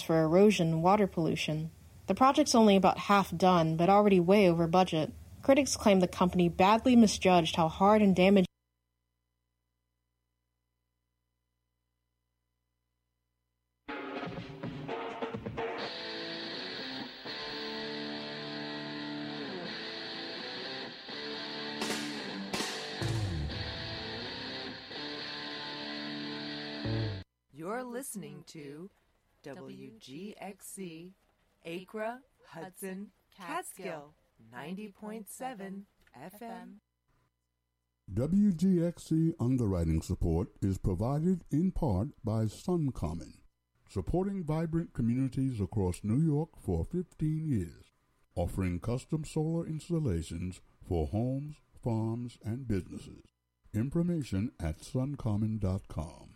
for erosion and water pollution. The project's only about half done, but already way over budget. Critics claim the company badly misjudged how hard and damaging You're listening to WGXC, Acra, Hudson, Catskill, 90.7 FM. WGXC underwriting support is provided in part by SunCommon, supporting vibrant communities across New York for 15 years, offering custom solar installations for homes, farms, and businesses. Information at suncommon.com.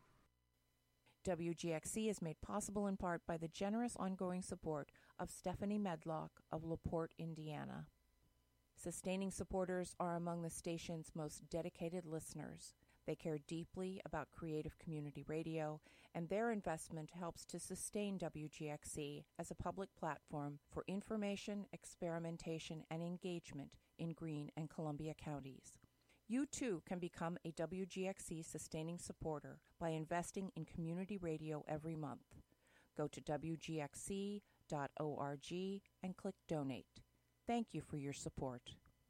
WGXC is made possible in part by the generous ongoing support of Stephanie Medlock of LaPorte, Indiana. Sustaining supporters are among the station's most dedicated listeners. They care deeply about creative community radio, and their investment helps to sustain WGXC as a public platform for information, experimentation, and engagement in Greene and Columbia counties. You too can become a WGXC sustaining supporter by investing in community radio every month. Go to WGXC.org and click Donate. Thank you for your support.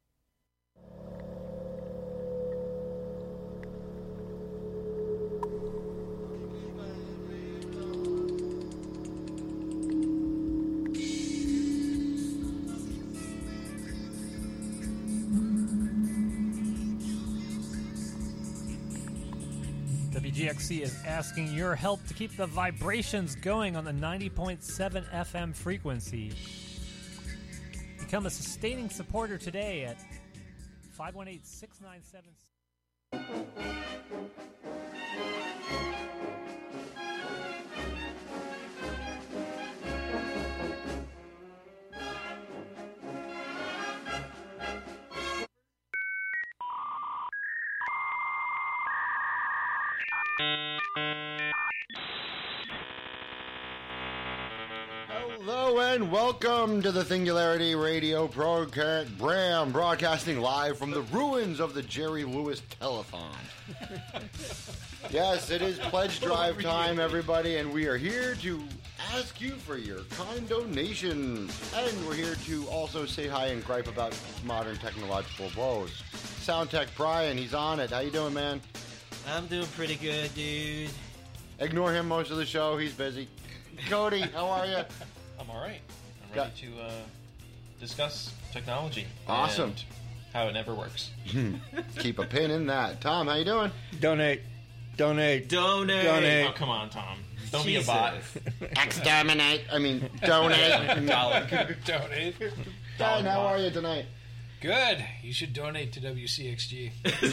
WGXC is asking your help to keep the vibrations going on the 90.7 FM frequency. Become a sustaining supporter today at 518-697... Hello and welcome to the Singularity Radio program, broadcasting live from the ruins of the Jerry Lewis Telethon. Yes, it is pledge drive time, everybody, and we are here to ask you for your kind donations. And we're here to also say hi and gripe about modern technological woes. Soundtech Brian, he's on it. How you doing, man? I'm doing pretty good, dude. Ignore him most of the show. He's busy. Cody, how are you? I'm all right. I'm ready to discuss technology. Awesome. And how it never works. Keep a pin in that. Tom, how you doing? Donate. Oh, come on, Tom. Don't be a bot. Exterminate. I mean, donate. Donate. Dan, how are you tonight? Good. You should donate to WCXG.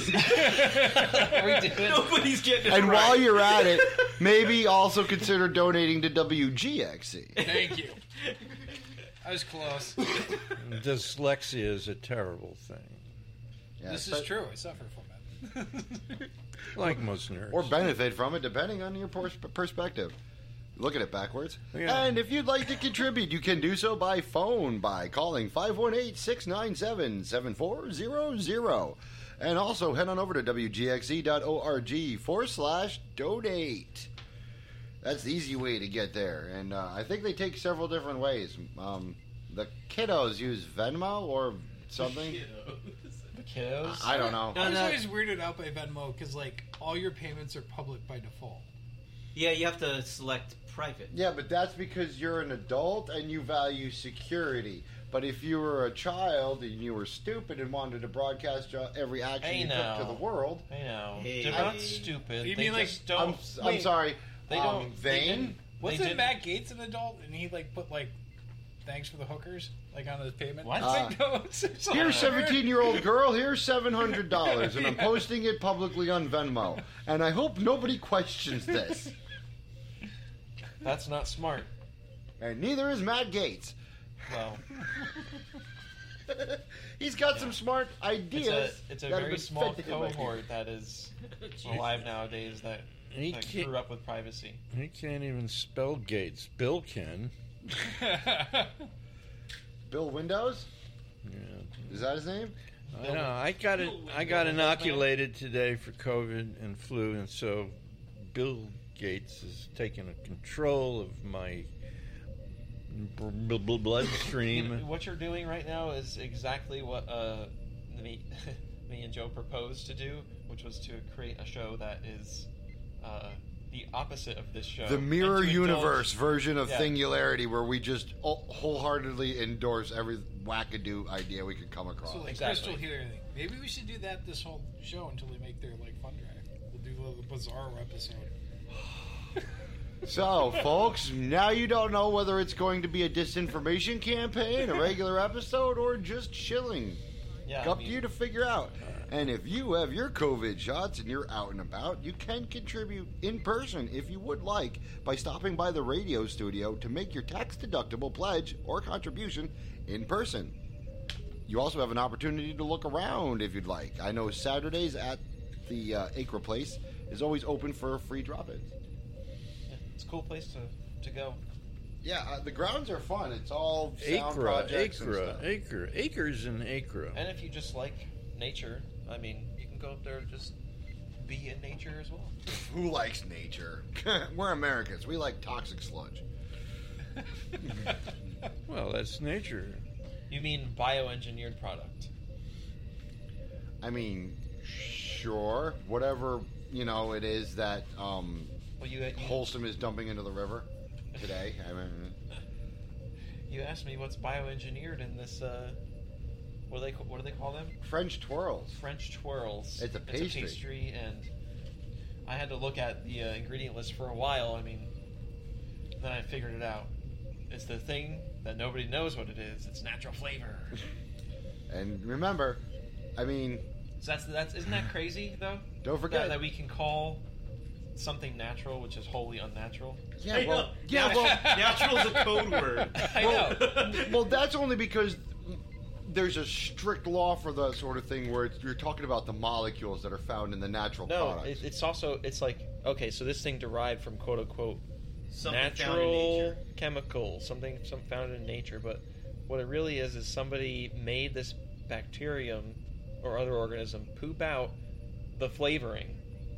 Nobody's getting it And right. while you're at it, maybe also consider donating to WGXC. Thank you. I was close. Dyslexia is a terrible thing. Yeah, This is true. I suffer from it. Like most nerds. Or benefit from it, depending on your perspective. Look at it backwards. Yeah. And if you'd like to contribute, you can do so by phone by calling 518-697-7400. And also head on over to wgxe.org/donate. That's the easy way to get there. And I think they take several different ways. The kiddos use Venmo or something. The kiddos? I don't know. I was always weirded out by Venmo because, like, all your payments are public by default. Yeah, you have to select private. Yeah, but that's because you're an adult and you value security. But if you were a child and you were stupid and wanted to broadcast every action you took to the world... I know. Hey. They're not stupid. You They mean, like, just don't... I'm sorry. They don't... Vain? Wasn't Matt Gaetz an adult and he, like, put, like, thanks for the hookers, like, on his payment? What? Here's 17-year-old girl, here's $700, and I'm posting it publicly on Venmo. And I hope nobody questions this. That's not smart. And neither is Matt Gaetz. Well... He's got some smart ideas. It's a very small cohort that is alive nowadays that He I can't, grew up with privacy. he can't even spell Gates. Bill can. Bill Windows? Yeah. Is that his name? I know. I got inoculated today for COVID and flu, and so Bill Gates is taking control of my bloodstream. What you're doing right now is exactly what me and Joe proposed to do, which was to create a show that is the opposite of this show. The Mirror and to Universe indulge- version of Yeah. Singularity, where we just wholeheartedly endorse every wackadoo idea we could come across. So like Exactly. crystal healing. Maybe we should do that this whole show until they make their like fun drive. We'll do the Bizarro episode. So, folks, now you don't know whether it's going to be a disinformation campaign, a regular episode, or just chilling. Yeah, Up to you to figure out. And if you have your COVID shots and you're out and about, you can contribute in person if you would like by stopping by the radio studio to make your tax-deductible pledge or contribution in person. You also have an opportunity to look around if you'd like. I know Saturdays at the Acre Place is always open for free drop-ins. Yeah, it's a cool place to go. Yeah, the grounds are fun. It's all sound projects and stuff. Acres and Acre. And if you just like nature, I mean, you can go up there and just be in nature as well. Who likes nature? We're Americans. We like toxic sludge. Well, that's nature. You mean bioengineered product? I mean, sure. Whatever, it is that you Wholesome is dumping into the river today. I mean, You asked me what's bioengineered in this. What do they call them? French twirls. French twirls. It's a pastry. It's a pastry, and I had to look at the ingredient list for a while. I mean, then I figured it out. It's the thing that nobody knows what it is. It's natural flavor. And remember, I mean, So that's isn't that crazy though? Don't forget that we can call something natural, which is wholly unnatural. Yeah, well, natural's a code word. I know. Well, that's only because there's a strict law for the sort of thing where you're talking about the molecules that are found in the natural No, products. it's like, okay, so this thing derived from quote unquote Something found in natural nature. chemical, something found in nature, but what it really is somebody made this bacterium or other organism poop out the flavoring,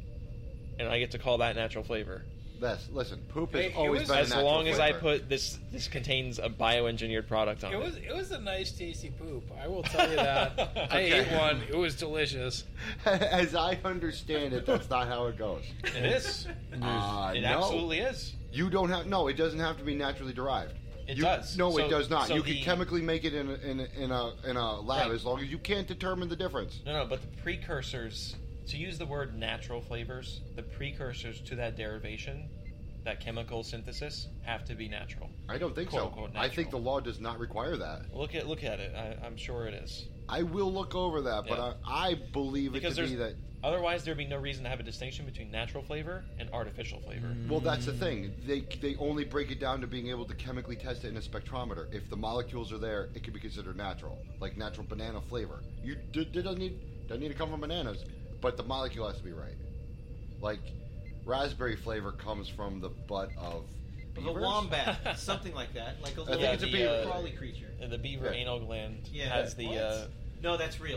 and I get to call that natural flavor. Listen, poop has Hey, always been a as natural long as I flavor. put this contains a bioengineered product on it. It was a nice, tasty poop. I will tell you that. I ate one. It was delicious. As I understand it, that's not how it goes. It is. It No. absolutely is. You don't have. No, it doesn't have to be naturally derived. It does. No, So- it does not. so You can the- chemically make it in a lab Right. as long as you can't determine the difference. No, but the precursors, to use the word natural flavors, the precursors to that derivation, that chemical synthesis, have to be natural. I don't think Quote, so. unquote, I think the natural. law does not require that. Look at it. I'm sure it is. I will look over that, but Yeah. I believe Because it to be that. otherwise there'd be no reason to have a distinction between natural flavor and artificial flavor. Well, that's the thing. They only break it down to being able to chemically test it in a spectrometer. If the molecules are there, it can be considered natural, like natural banana flavor. It doesn't need to come from bananas, but the molecule has to be right. Like raspberry flavor comes from the butt of The beavers? wombat, something like that, like a I little think it's a beaver. crawly creature. The beaver Yeah. anal gland Yeah. has the. What? No, that's real.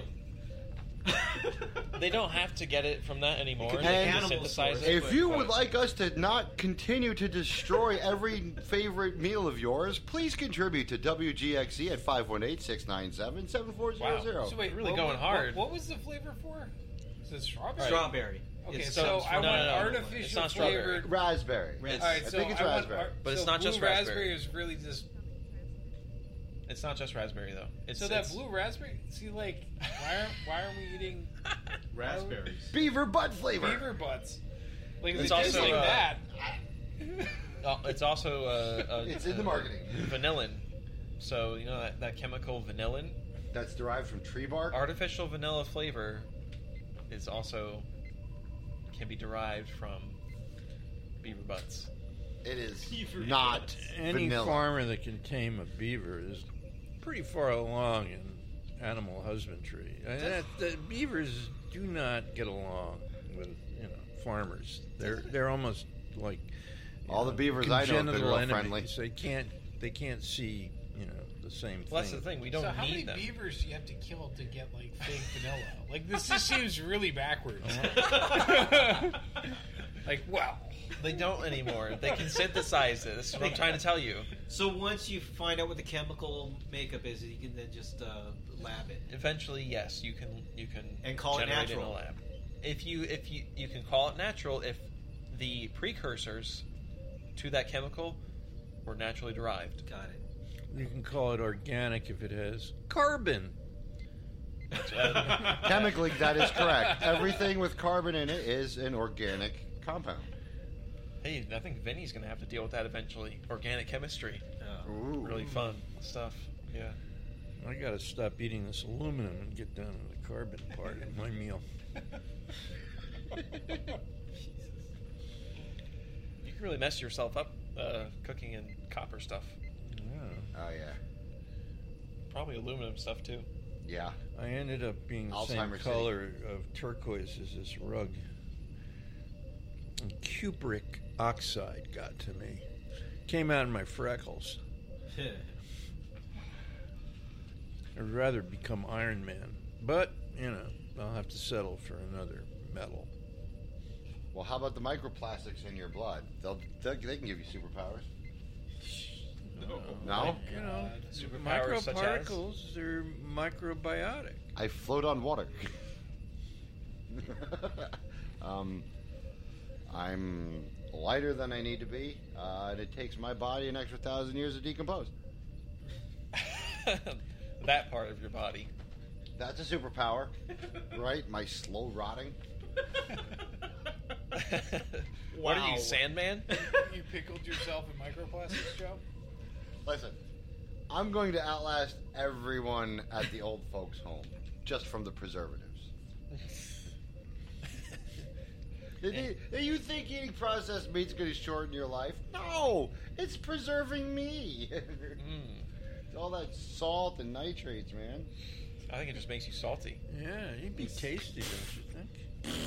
They don't have to get it from that anymore. could be They can animal synthesize source. it. If you but- would like us to not continue to destroy every favorite meal of yours, please contribute to WGXE at 518-697-7400. So wait, Really what- going what- hard. What was the flavor for? Is it strawberry? Strawberry. Okay, It's so some- I no, want no, no, no. It's artificial not strawberry. flavored. Raspberry. Red- All right, I so think it's want raspberry. But it's so not just blue raspberry. is really just. It's not just raspberry though. It's So that it's- blue raspberry. See, like, why are we eating Raspberries. Beaver butt flavor. beaver butts? Like, It's it's also also, like that. It's also It's in the marketing. vanillin. So you know that chemical vanillin, That's derived from tree bark. artificial vanilla flavor, is also can be derived from beaver butts. It is not Any vanilla. farmer that can tame a beaver is pretty far along in animal husbandry. The beavers do not get along with farmers. They're almost like all the beavers I know have been real friendly. They can't see the same thing. Well, that's the thing. We don't so how need many them. beavers do you have to kill to get like fake vanilla? Like this just seems really backwards. Like wow. They don't anymore. They can synthesize it. That's what I'm trying to tell you. So once you find out what the chemical makeup is, you can then just lab it. Eventually, yes, you can and call it generate natural. in a lab. If you can call it natural if the precursors to that chemical were naturally derived. Got it. You can call it organic if it has carbon. Chemically, that is correct. Everything with carbon in it is an organic compound. Hey, I think Vinny's going to have to deal with that eventually. Organic chemistry. Ooh. Really fun stuff. Yeah. I got to stop eating this aluminum and get down to the carbon part of my meal. You can really mess yourself up cooking in copper stuff. Yeah. Oh, yeah. Probably aluminum stuff, too. Yeah. I ended up being the same Alzheimer's color of turquoise as this rug. And cupric oxide got to me. Came out of my freckles. I'd rather become Iron Man. But, I'll have to settle for another metal. Well, how about the microplastics in your blood? They can give you superpowers. No? Superpowers such as? Microparticles are microbiotic. I float on water. I'm lighter than I need to be, and it takes my body an extra 1,000 years to decompose. That part of your body. That's a superpower, right? My slow rotting. What are you, Sandman? You pickled yourself in microplastics, Joe? Listen, I'm going to outlast everyone at the old folks' home just from the preservatives. Do you think eating processed meat's going to shorten your life? No, it's preserving me. All that salt and nitrates, man. I think it just makes you salty. Yeah, you'd be tasty, don't you think?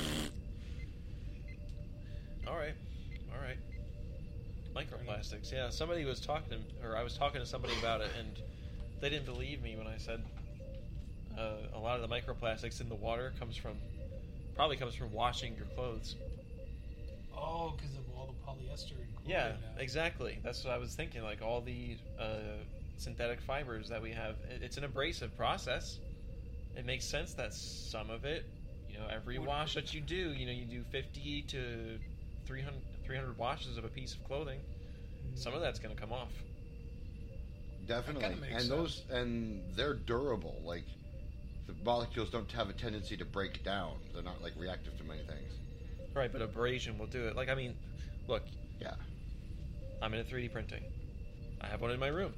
All right. Microplastics. Yeah, somebody was talking, or I was talking to somebody about it, and they didn't believe me when I said a lot of the microplastics in the water probably comes from washing your clothes. Oh, because of all the polyester and chlorine. Yeah, exactly. That's what I was thinking. Like all the synthetic fibers that we have, it's an abrasive process. It makes sense that some of it, every wash that you do, you do 50 to 300 washes of a piece of clothing. Some of that's going to come off. Definitely, and they're durable. Like the molecules don't have a tendency to break down. They're not like reactive to many things. Right, but abrasion will do it. Like, I mean, look. Yeah. I'm into 3D printing. I have one in my room.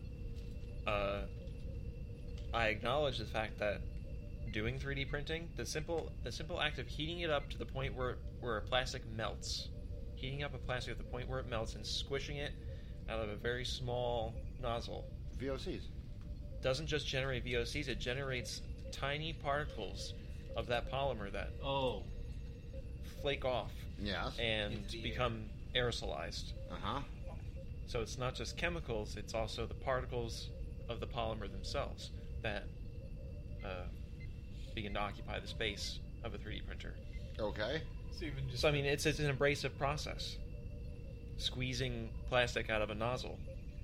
I acknowledge the fact that doing 3D printing, the simple act of heating it up to the point where a plastic melts, heating up a plastic at the point where it melts and squishing it out of a very small nozzle. VOCs. Doesn't just generate VOCs, it generates tiny particles of that polymer that flake off and become aerosolized. So it's not just chemicals, it's also the particles of the polymer themselves that begin to occupy the space of a 3D printer. Okay. So I mean, it's an abrasive process. Squeezing plastic out of a nozzle.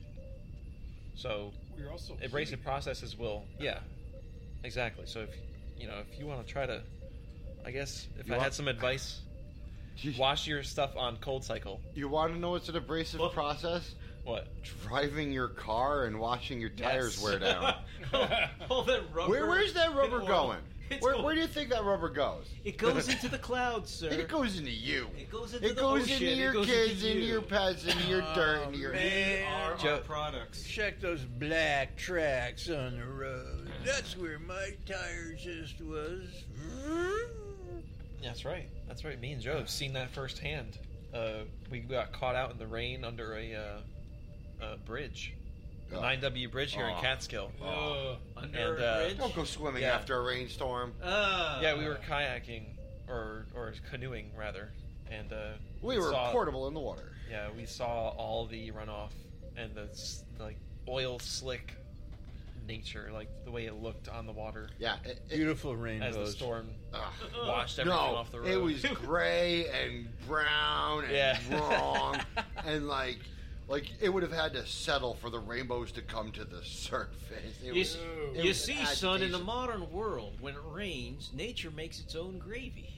So abrasive processes will, exactly. So if you want to try to, I guess if I had some advice, wash your stuff on cold cycle. You want to know what's an abrasive process? What? Driving your car and watching your tires wear down. All that rubber. Where's that rubber going? Where do you think that rubber goes? It goes into the clouds, sir. It goes into you. It goes into the goes ocean. into your kids, into your pets, into your dirt, into your... They are our products. Check those black tracks on the road. That's where my tire just was. That's right. Me and Joe have seen that firsthand. We got caught out in the rain under a bridge. The 9W bridge here in Catskill. Under a bridge? Don't go swimming after a rainstorm. Yeah, we were kayaking, or canoeing, rather. and we were saw, portable in the water. Yeah, we saw all the runoff and the like oil slick nature, like the way it looked on the water. Yeah, beautiful rainbows. As the storm washed everything off the road. It was gray and brown and wrong, and like it would have had to settle for the rainbows to come to the surface. You see, son, in the modern world, when it rains, nature makes its own gravy.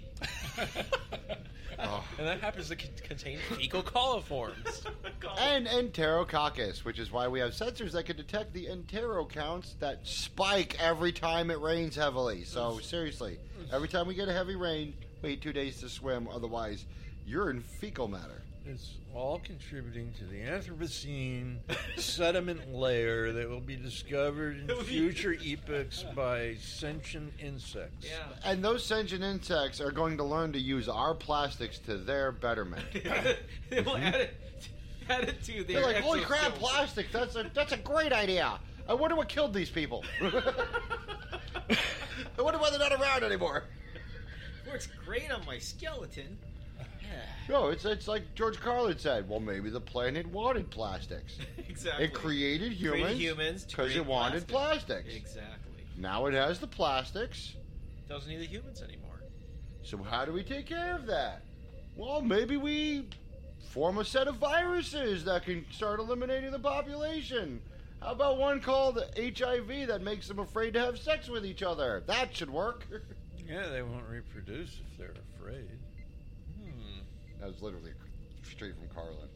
And that happens to contain fecal coliforms. And enterococcus, which is why we have sensors that can detect the entero counts that spike every time it rains heavily. So, seriously, every time we get a heavy rain, wait 2 days to swim, otherwise you're in fecal matter. It's all contributing to the Anthropocene sediment layer that will be discovered in future epochs by sentient insects. Yeah. And those sentient insects are going to learn to use our plastics to their betterment. They will add it to their. They're like, holy exoskeletons. crap, plastic! That's a great idea. I wonder what killed these people. I wonder why they're not around anymore. Works great on my skeleton. No, it's like George Carlin said. Well, maybe the planet wanted plastics. Exactly. It created humans because it wanted plastics. Exactly. Now it has the plastics. Doesn't need the humans anymore. So how do we take care of that? Well, maybe we form a set of viruses that can start eliminating the population. How about one called HIV that makes them afraid to have sex with each other? That should work. Yeah, they won't reproduce if they're afraid. That was literally straight from Carlin.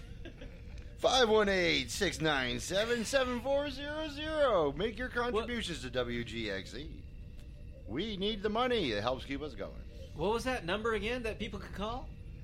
518-697-7400. Make your contributions to WGXE. We need the money. It helps keep us going. What was that number again that people could call?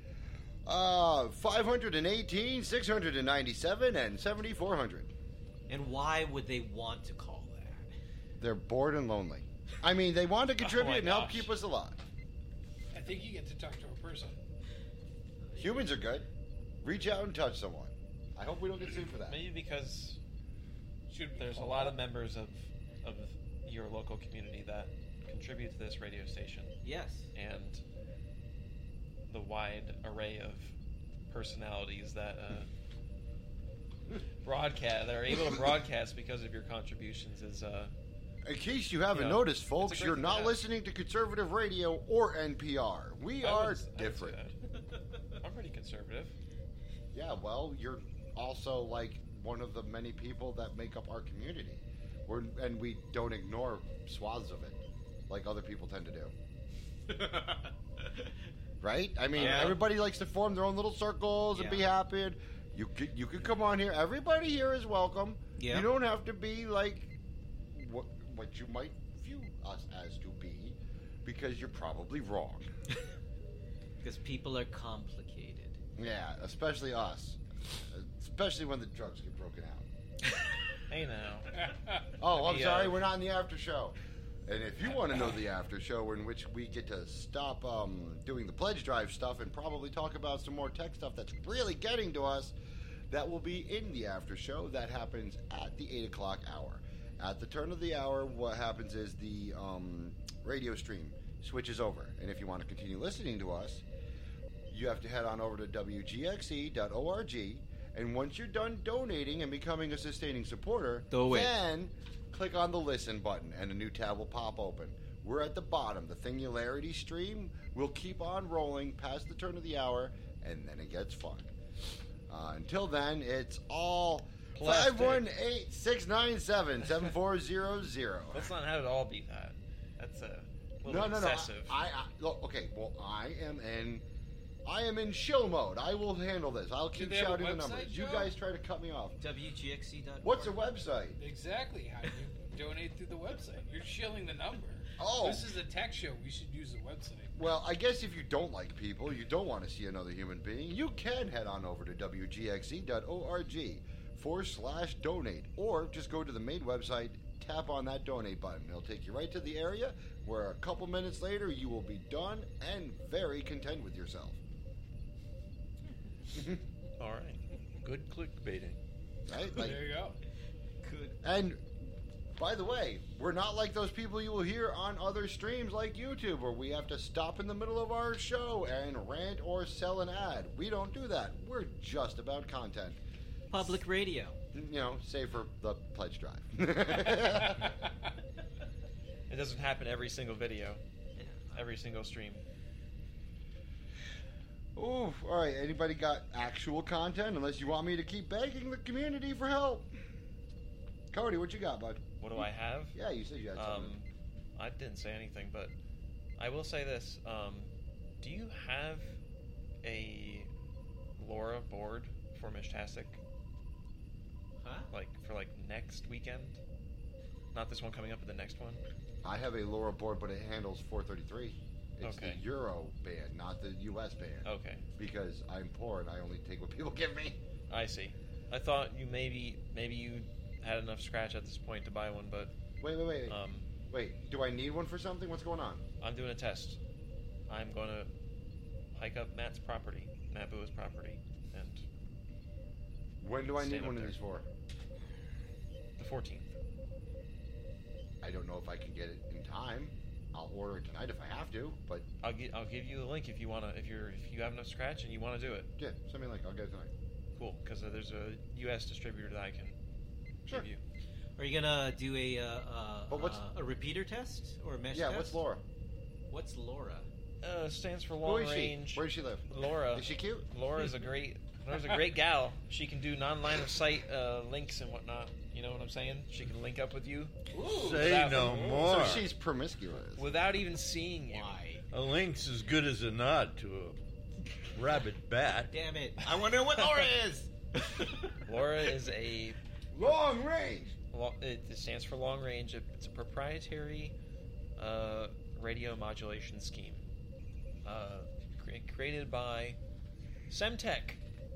518, 697, and 7400. And why would they want to call that? They're bored and lonely. I mean, they want to contribute and help keep us alive. I think you get to talk to a person. Humans are good. Reach out and touch someone. I hope we don't get sued for that. Maybe because there's a lot of members of your local community that contribute to this radio station. Yes. And the wide array of personalities that broadcast, that are able to broadcast because of your contributions is... in case you haven't noticed, folks, you're not listening to conservative radio or NPR. We are different. I'm pretty conservative. Yeah, well, you're also like one of the many people that make up our community. And we don't ignore swaths of it like other people tend to do. Right? I mean, everybody likes to form their own little circles and be happy. And you could come on here. Everybody here is welcome. Yeah. You don't have to be like what you might view us as to be, because you're probably wrong. Because people are complicated. Yeah, especially us. Especially when the drugs get broken out. Hey now. Oh, I'm sorry, we're not in the after show. And if you want to know the after show, in which we get to stop doing the pledge drive stuff and probably talk about some more tech stuff that's really getting to us, that will be in the after show. That happens at the 8 o'clock hour. At the turn of the hour, what happens is the radio stream switches over. And if you want to continue listening to us, you have to head on over to WGXE.org. And once you're done donating and becoming a sustaining supporter, then click on the listen button and a new tab will pop open. We're at the bottom. The Thingularity stream will keep on rolling past the turn of the hour, and then it gets fun. Until then, it's all 518-697-7400. Let's not have it all be that. That's a little excessive. Look, okay, well, I am in shill mode. I will handle this. I'll keep shouting the numbers. You guys try to cut me off. WGXE.org. What's the website? Exactly. How do you donate through the website? You're shilling the number. Oh. This is a tech show. We should use the website. Well, I guess if you don't like people, you don't want to see another human being, you can head on over to WGXE.org/donate. Or just go to the main website, tap on that donate button. It'll take you right to the area where a couple minutes later you will be done and very content with yourself. All right. Good clickbaiting. Right? There you go. Good. And By the way, we're not like those people you will hear on other streams like YouTube, where we have to stop in the middle of our show and rant or sell an ad. We don't do that. We're just about content. Public radio. You know, save for the pledge drive. It doesn't happen every single video, every single stream. Ooh, all right. Anybody got actual content? Unless you want me to keep begging the community for help. Cody, what you got, bud? What do I have? Yeah, you said you had something. I didn't say anything, but I will say this. Do you have a LoRa board for Mishtastic? Huh? Like, for, next weekend? Not this one coming up, but the next one? I have a LoRa board, but it handles 433. It's Okay. the Euro band, not the US band. Okay. Because I'm poor and I only take what people give me. I see. I thought you maybe you had enough scratch at this point to buy one, but Wait. Wait, do I need one for something? What's going on? I'm doing a test. I'm going to hike up Matt Bua's property, and When do I need stand up one of there. these for? The 14th. I don't know if I can get it in time. I'll order it tonight if I have to, but I'll give you the link if you wanna if you have enough scratch and you want to do it. yeah, send me a link. I'll get it tonight. Cool, because there's a U.S. distributor that I can Sure. give you. Are you gonna do But what's- a repeater test or a mesh Yeah, test? what's Laura? What's LoRa? Stands for Who long is she? range. Where does she live? Laura. Is she cute? Laura's a great gal. She can do non-line of sight links and whatnot. You know what I'm saying? She can link up with you. Say Without- no more. So she's promiscuous. without even seeing you. Why? A link's as good as a nod to a rabid bat. Damn it! I wonder what LoRa is. Laura is a Long range. It stands for long range. It's a proprietary radio modulation scheme created by Semtech,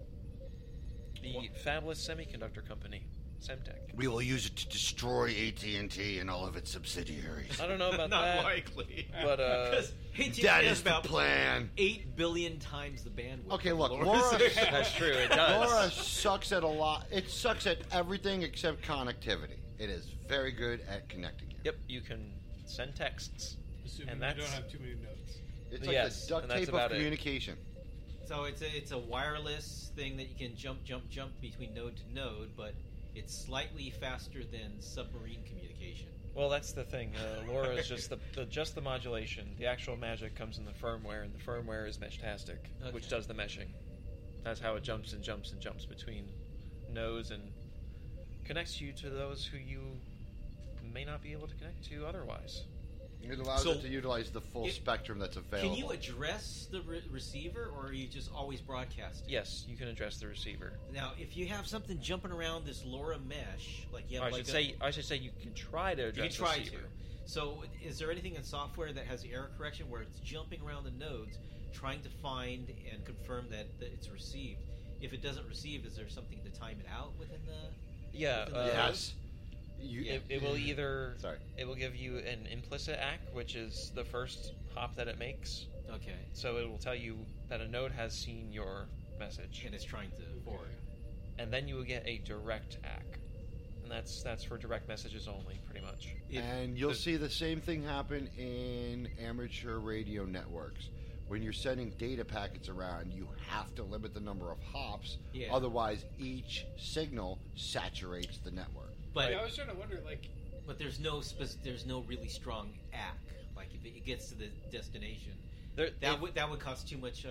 the fabulous semiconductor company. Semtech. We will use it to destroy AT&T and all of its subsidiaries. I don't know about Not that, likely. but Because AT&T That has is the about plan. 8 billion times the bandwidth. Okay, look, of Laura. that's true. It does. Laura sucks at a lot. It sucks at everything except connectivity. It is very good at connecting you. Yep, you can send texts. Assuming And you that's- don't have too many notes. It's like Yes, the duct and that's tape of about it. communication. So it's a wireless thing that you can jump between node to node, but it's slightly faster than submarine communication. Well, that's the thing. Laura is just the modulation. The actual magic comes in the firmware, and the firmware is Meshtastic, which Okay. does the meshing. That's how it jumps and jumps and jumps between nodes and connects you to those who you may not be able to connect to otherwise. It allows So, it to utilize the full spectrum that's available. Can you address the receiver, or are you just always broadcasting? Yes, you can address the receiver. Now, if you have something jumping around this LoRa mesh, like you have I should say you can try to you address can try the receiver. to. So, is there anything in software that has error correction where it's jumping around the nodes, trying to find and confirm that it's received? If it doesn't receive, is there something to time it out within the? Yeah. within the Yes. It will either. Sorry. It will give you an implicit ACK, which is the first hop that it makes. Okay. So it will tell you that a node has seen your message, And it's trying to forward. and then you will get a direct ACK, and that's for direct messages only, pretty much. And you'll see the same thing happen in amateur radio networks. When you're sending data packets around, you have to limit the number of hops. Yeah. Otherwise, each signal saturates the network. But I was trying to wonder, but there's no really strong ACK. Like if it gets to the destination, that would cost too much.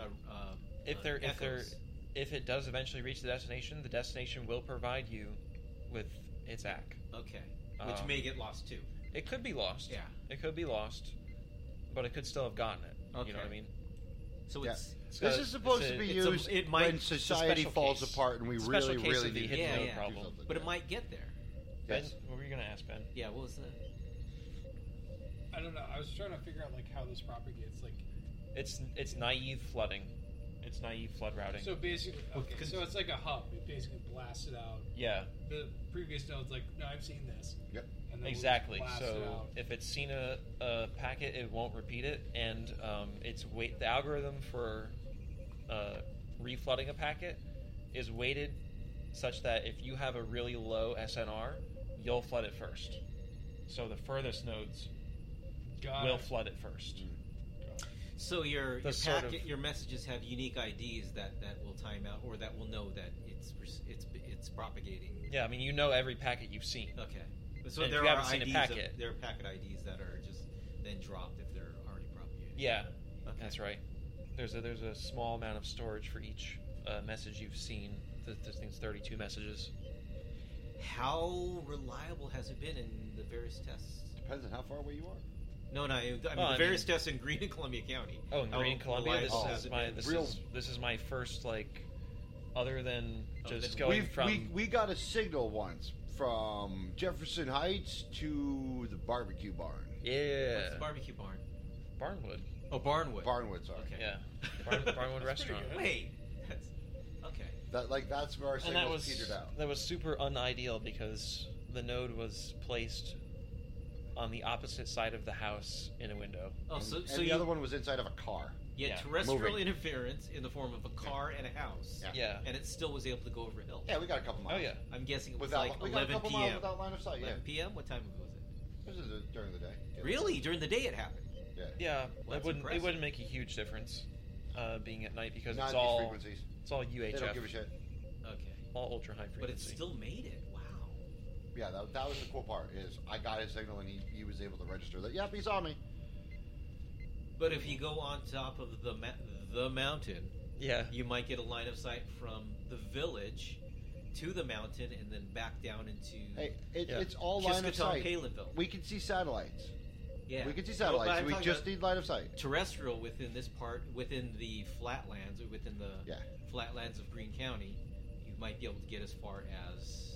If it does eventually reach the destination will provide you with its ACK. Okay, which may get lost too. It could be lost. Yeah. It could be lost, but it could still have gotten it. Okay. You know what I mean? So Yeah. it's This is supposed to be used when society falls apart and we really, really need to hidden do node problem. something. but it might get there. Ben, Yes. what were you going to ask, Ben? Yeah. What was that? I don't know. I was trying to figure out how this propagates. It's naive flooding. It's naive flood routing. So basically, okay. So it's like a hub. It basically blasts it out. Yeah. The previous node's like, no, I've seen this. Yep. And then Exactly. we'll just blast it So out. if it's seen a packet, it won't repeat it, and the algorithm for reflooding a packet is weighted such that if you have a really low SNR, you'll flood it first. So the furthest nodes Got will it. flood it first. So your The sort packet, of- your messages have unique IDs that will time out, or that will know that it's propagating. Yeah, I mean, you know every packet you've seen. Okay. So And if there you are haven't seen a IDs. packet- There are packet IDs that are just then dropped if they're already propagated. Yeah, Okay. that's right. There's a small amount of storage for each message you've seen. This thing's 32 messages. How reliable has it been in the various tests? Depends on how far away you are. No, I mean I the various mean- tests in Greene and Columbia County. Oh, in How Green Columbia, reliable this has is it my been? this is my first other than just then going from. We got a signal once from Jefferson Heights to the barbecue barn. Yeah, What's the barbecue barn? Barnwood. Oh, Barnwood. Barnwood, sorry. Okay. Yeah, Barnwood restaurant. Wait. That's, okay. That's where our And signal that was petered out. that was super unideal because the node was placed on the opposite side of the house in a window. Oh, so And so the you other one was inside of a car. you had Yeah. terrestrial Moving. interference in the form of a car and a house. Yeah. And it still was able to go over hill. Yeah, we got a couple miles. Oh yeah. I'm guessing it was Without, like we got a 11 couple p.m. miles without line of sight. 11 p.m. What time was it? This is during the day. Really? During the day it happened. Yeah. Yeah, Well, it that's wouldn't impressive. make a huge difference being at night because Not it's these all frequencies. UHF, They don't give a shit. Okay. all ultra high frequency. But it still made it. Wow. Yeah, that was the cool part. Is I got his signal and he was able to register that. Yep, he saw me. But if you go on top of the mountain, Yeah. you might get a line of sight from the village to the mountain and then back down into Hey, Yeah. it's all line of Kiskatoon, sight. Palinville. We can see satellites. Yeah. We can see No, satellites. but I'm we talking just about need line of sight. terrestrial within this part, within the flatlands, or within the Yeah. flatlands of Greene County. You might be able to get as far as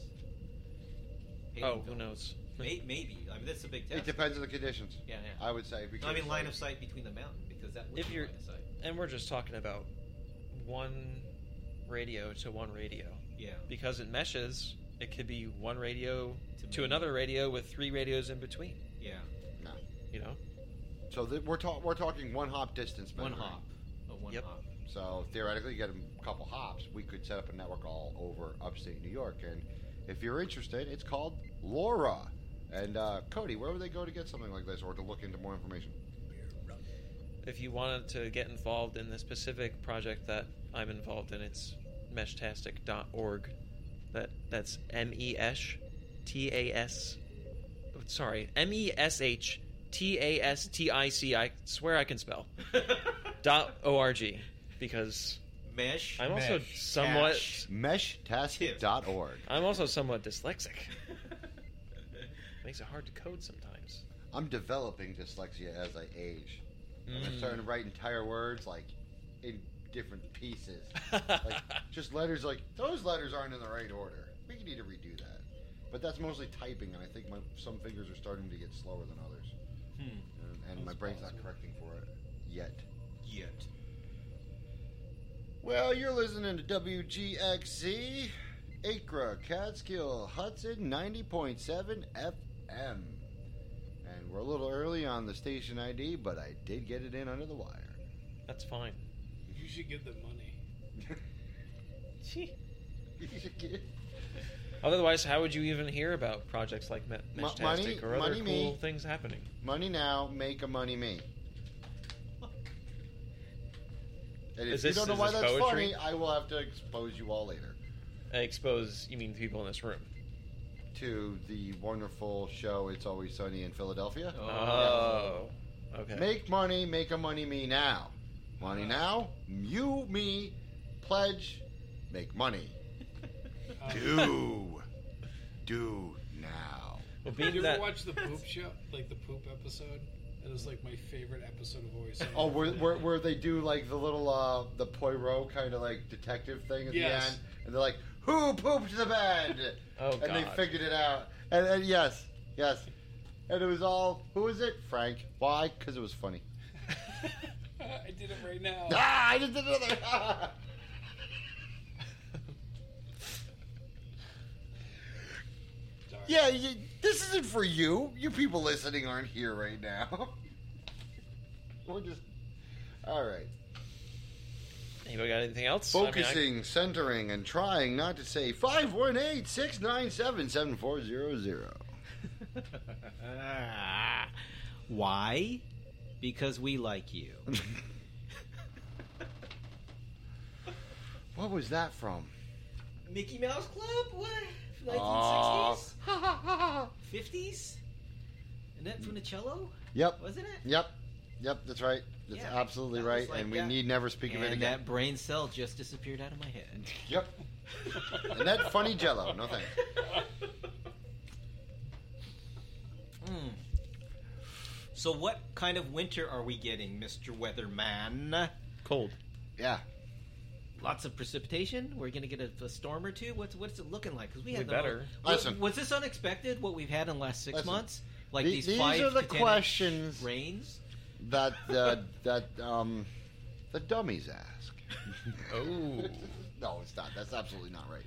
Oh, Palinville. who knows? Maybe. I mean, that's a big test. It depends on the conditions. Yeah, yeah. I would say. Because No, I mean line of sight between the mountain, because that would If be you're- line of sight. And we're just talking about one radio to one radio. Yeah. Because it meshes, it could be one radio To to me. another radio with 3 radios in between. Yeah. No. You know? So we're talking one hop distance. One measuring. hop. One Yep. hop. So theoretically, you get a couple hops. We could set up a network all over upstate New York. And if you're interested, it's called LoRa. And Cody, where would they go to get something like this or to look into more information? If you wanted to get involved in the specific project that I'm involved in, it's meshtastic.org. That's MESHTAS. Sorry, MESHTASTIC. I swear I can spell. .org. Because Mesh. I'm also Mesh. somewhat Meshtastic.org. I'm also somewhat dyslexic. Makes it hard to code sometimes. I'm developing dyslexia as I age. I'm starting to write entire words like in different pieces. Like just letters like those letters aren't in the right order. We need to redo that. But that's mostly typing, and I think some fingers are starting to get slower than others. And my brain's not correcting for it yet. Well, you're listening to WGXC, Acra, Catskill, Hudson, 90.7 FM. And we're a little early on the station ID, but I did get it in under the wire. That's fine. You should give them money. Otherwise, how would you even hear about projects like Meshtastic or other money cool me. things happening? Money now, make a money me. And if Is you this- don't know is why this that's poetry? funny, I will have to expose you all later Expose, you mean the people in this room? to the wonderful show It's Always Sunny in Philadelphia. Oh, okay. Make money, make a money me now. Money now, you, me, pledge, make money. Do now. Well, Did being you that ever watch the poop show? Like the poop episode? It was like my favorite episode of Always Sunny. Oh, where they do like the little the Poirot kind of like detective thing at Yes. the end, and they're like, "Who pooped the bed?" Oh, and they God. figured it out. And yes, and it was all who is it? Frank. Why? Because it was funny. I did it right now. I just did another. Sorry. Yeah, this isn't for you. You people listening aren't here right now. We're just all right. Anybody got anything else? Focusing, centering, and trying not to say 518-697-7400. Why? Because we like you. What was that from? Mickey Mouse Club? What? 1960s? 50s? And that from the cello? Yep. Wasn't it? Yep, that's right. That's absolutely that right, was like and we that. need never speak of it And again. that brain cell just disappeared out of my head. Yep. And that funny Jello. No thanks. So what kind of winter are we getting, Mr. Weatherman? Cold. Yeah. Lots of precipitation? We're going to get a storm or two? What's it looking like? Because we had better. Listen. Was this unexpected, what we've had in the last 6 months? Like these these 5 are the to 10 questions rains? that the dummies ask. Oh. No, it's not. That's absolutely not right.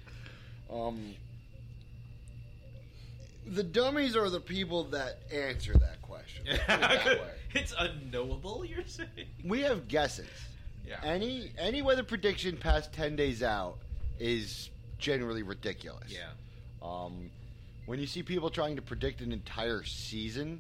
The dummies are the people that answer that question. Put it that way. It's unknowable, you're saying? We have guesses. Yeah. Any weather prediction past 10 days out is generally ridiculous. Yeah. When you see people trying to predict an entire season,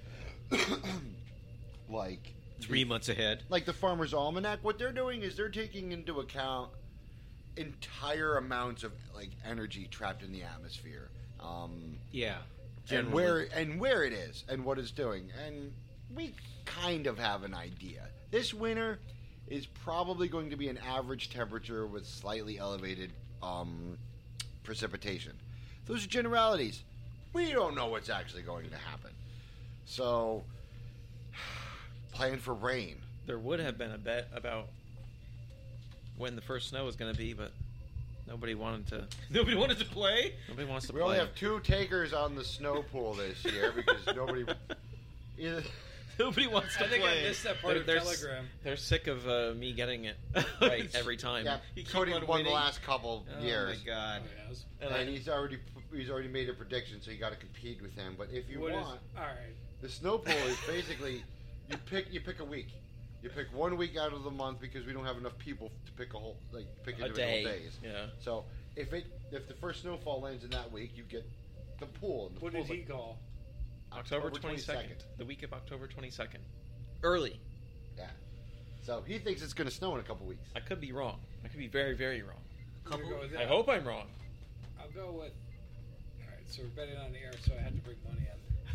like 3 months ahead. like the Farmer's Almanac, what they're doing is they're taking into account entire amounts of like energy trapped in the atmosphere. Yeah. And where it is and what it's doing, and we kind of have an idea. This winter is probably going to be an average temperature with slightly elevated precipitation. Those are generalities. We don't know what's actually going to happen. So, plan for rain. There would have been a bet about when the first snow was going to be, but nobody wanted to. Nobody wanted to play? Nobody wants to We play. only have 2 takers on the snow pool this year because nobody. Nobody wants to I think play. I missed that part of Telegram. They're sick of me getting it right every time. Yeah, You keep Cody on won the winning. last couple years. Oh my god. And he's already made a prediction, so you got to compete with him. But if you What is- want, all right. the snow pool is basically you pick a week. You pick 1 week out of the month because we don't have enough people to pick pick A individual day. days. Yeah. So if the first snowfall lands in that week, you get the pool. And the What did pool's he like call? October 22nd. The week of October 22nd. Early. Yeah. So he thinks it's going to snow in a couple weeks. I could be wrong. I could be very, very wrong. I'm gonna go with I hope I'm wrong. I'll go with. All right, so we're betting on the air, so I had to bring money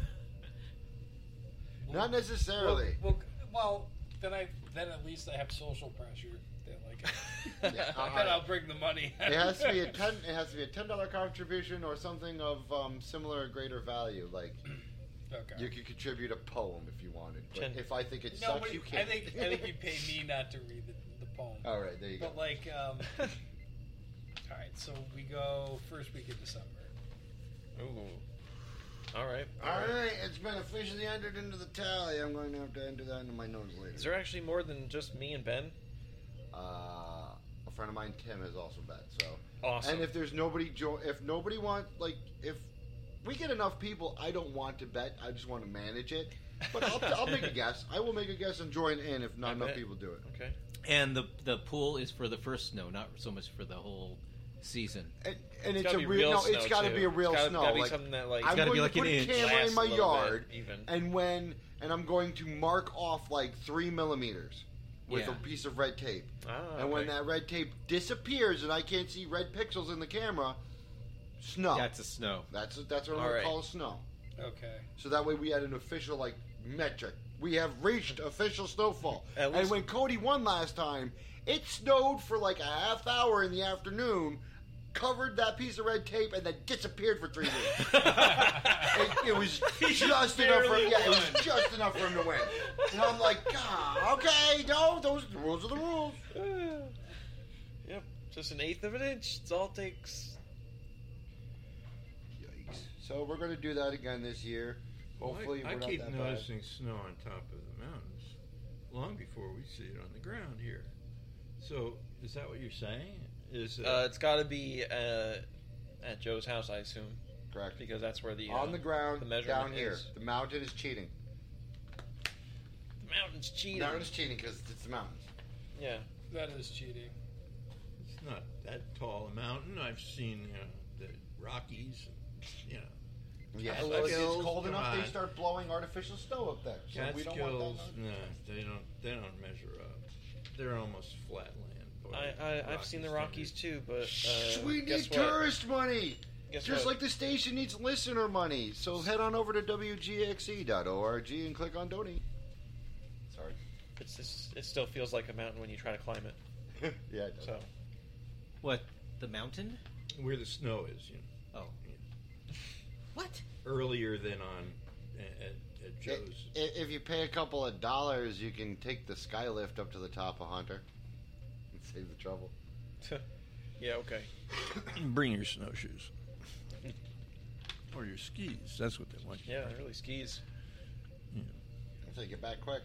in. Not necessarily. Well, then at least I have social pressure. They're like, Yeah, then I'll bring the money. It has to be a $10 contribution or something of similar or greater value. Like Okay. you could contribute a poem if you wanted. But 10. if I think it No, sucks, but you I can't. think you pay me not to read the poem. All right, there you go. But like, all right, so we go first week of December. Ooh. All right. All right, it's been officially entered into the tally. I'm going to have to enter that into my notes later. Is there actually more than just me and Ben? A friend of mine, Tim, has also bet. So Awesome. And if there's nobody, if nobody wants, like, if we get enough people, I don't want to bet. I just want to manage it. But I'll make a guess. I will make a guess and join in if not enough people do it. Okay. And the pool is for the first snow, not so much for the whole season. And It's it's gotta a be real real no. It's snow, got to too. be a real It's snow. gotta be like, something that, like, I'm gotta be going like to an put a inch. camera Lasts in my a little bit, yard, even. and I'm going to mark off like 3 millimeters with Yeah. a piece of red tape. Ah, And when okay. that red tape disappears and I can't see red pixels in the camera, snow. That's a snow. That's what I'm All going right. to call snow. Okay. So that way we had an official like metric. We have reached official snowfall. At And least- when Cody won last time, it snowed for like a half hour in the afternoon, covered that piece of red tape, and then disappeared for 3 weeks. it was just enough for him. Yeah, it was just enough for him to win. And I'm like, God, okay, no, the rules are the rules. Yep. Just an eighth of an inch. It's all it takes. Yikes. So we're going to do that again this year. Hopefully I we're not keep that noticing snow on top of the mountains long before we see it on the ground here. So is that what you're saying? Is It's got to be at Joe's house, I assume, bad. Correct. because that's where the On the ground, the measurement down here. is. The mountain is cheating. The mountain's cheating. The mountain's cheating because it's the mountains. Yeah. That is cheating. it's not that tall a mountain. I've seen the Rockies, and, Yeah, Catskills, well, if it's cold come enough, they on. start blowing artificial snow up there. So we don't want Catskills, that. no, they don't measure up. They're almost flatland. I've seen the Rockies too, but we guess need what? tourist money. Guess Just what? like the station needs listener money. So head on over to wgxe.org and click on donate. Sorry. It still feels like a mountain when you try to climb it. Yeah, it does. So What? The mountain? Where the snow is, you know. Oh. What? Earlier than on at Joe's. If you pay a couple of dollars, you can take the skylift up to the top of Hunter and save the trouble. yeah, okay. Bring your snowshoes. Or your skis. That's what they want. Yeah, really skis. Yeah. I'll take it back quick.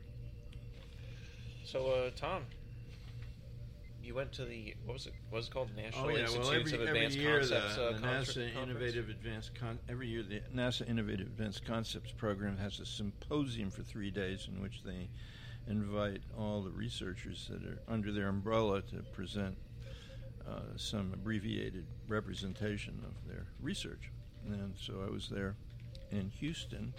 So, Tom, you went to the what was it called? National Institutes of every Advanced year Concepts the NASA conference? Innovative Advanced every year the NASA Innovative Advanced Concepts program has a symposium for 3 days in which they invite all the researchers that are under their umbrella to present some abbreviated representation of their research. And so I was there in Houston,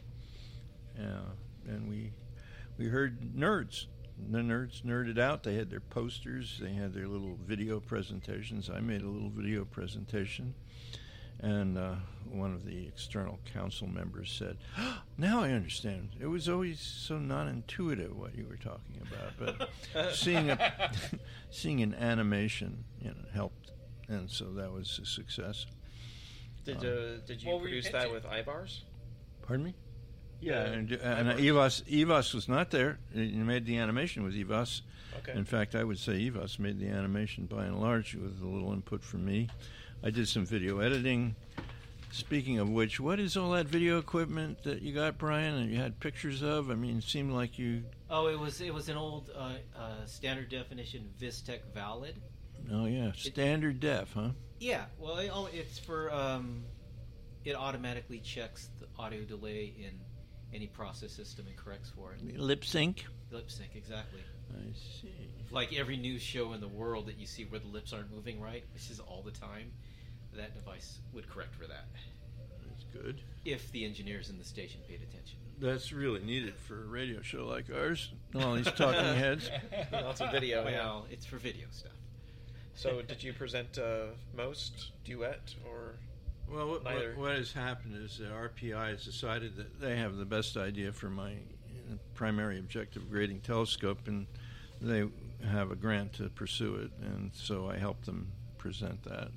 and we heard nerds. The nerds nerded out. They had their posters. They had their little video presentations. I made a little video presentation. And one of the external council members said, now I understand. It was always so non-intuitive what you were talking about. But seeing an animation helped. And so that was a success. Did you produce that with Ivars? Pardon me? Yeah, and Evas was not there. You made the animation with Evas. Okay. In fact, I would say Evas made the animation by and large with a little input from me. I did some video editing. Speaking of which, what is all that video equipment that you got, Brian, and you had pictures of? I mean, it seemed like you... Oh, it was an old standard definition Vistec Valid. Oh, yeah. Standard def, huh? Yeah, well, it's for... it automatically checks the audio delay in any process system and corrects for it. Lip sync? Lip sync, exactly. I see. Like every news show in the world that you see where the lips aren't moving right, which is all the time, that device would correct for that. That's good. If the engineers in the station paid attention. That's really needed for a radio show like ours. All these talking heads. Lots of video. Well, it's for video stuff. So, did you present most, duet, or... Well, what has happened is that RPI has decided that they have the best idea for my primary objective grading telescope, and they have a grant to pursue it, and so I helped them present that.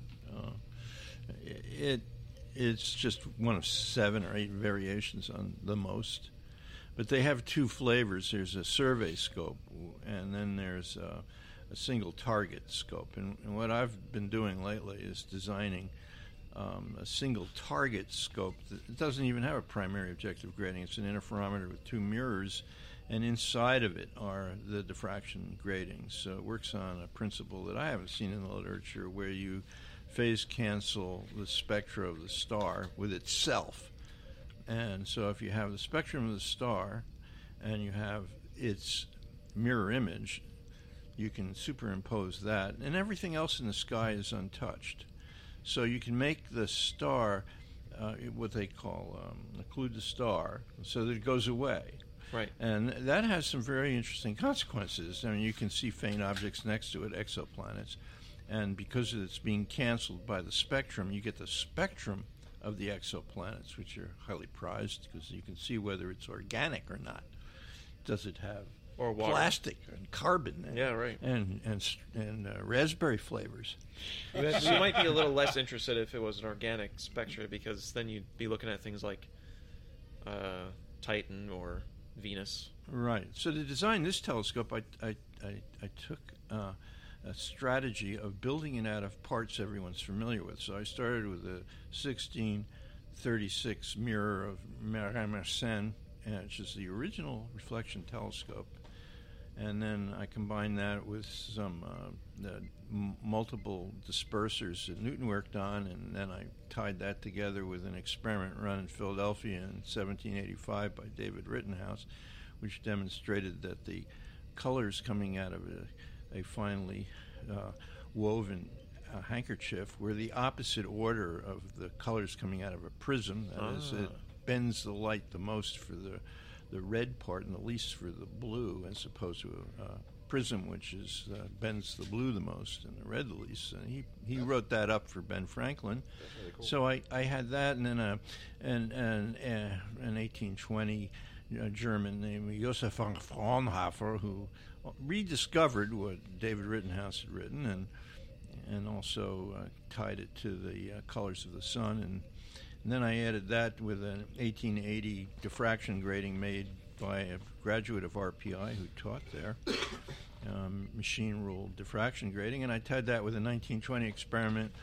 It's just one of 7 or 8 variations on the most, but they have 2 flavors. There's a survey scope, and then there's a single target scope, and what I've been doing lately is designing a single target scope that doesn't even have a primary objective grading. It's an interferometer with 2 mirrors, and inside of it are the diffraction gratings. So it works on a principle that I haven't seen in the literature, where you phase cancel the spectra of the star with itself. And so if you have the spectrum of the star and you have its mirror image, you can superimpose that, and everything else in the sky is untouched. So you can make the star what they call occlude the star so that it goes away. Right. And that has some very interesting consequences. I mean, you can see faint objects next to it, exoplanets, and because it's being canceled by the spectrum, you get the spectrum of the exoplanets, which are highly prized because you can see whether it's organic or not. Does it have or water, plastic and carbon? And, yeah, right. And raspberry flavors. You might be a little less interested if it was an organic spectra, because then you'd be looking at things like Titan or Venus. Right. So to design this telescope, I took a strategy of building it out of parts everyone's familiar with. So I started with a 1636 mirror of Mersenne, which is the original reflection telescope. And then I combined that with some multiple dispersers that Newton worked on, and then I tied that together with an experiment run in Philadelphia in 1785 by David Rittenhouse, which demonstrated that the colors coming out of a finely woven handkerchief were the opposite order of the colors coming out of a prism. That is, it bends the light the most for the red part and the least for the blue, as opposed to a prism, which is bends the blue the most and the red the least. And he wrote that up for Ben Franklin. Really cool. So I had that, and then an 1820 German named Josef von Fraunhofer, who rediscovered what David Rittenhouse had written, and also tied it to the colors of the sun. And then I added that with an 1880 diffraction grating made by a graduate of RPI who taught there, machine ruled diffraction grating, and I tied that with a 1920 experiment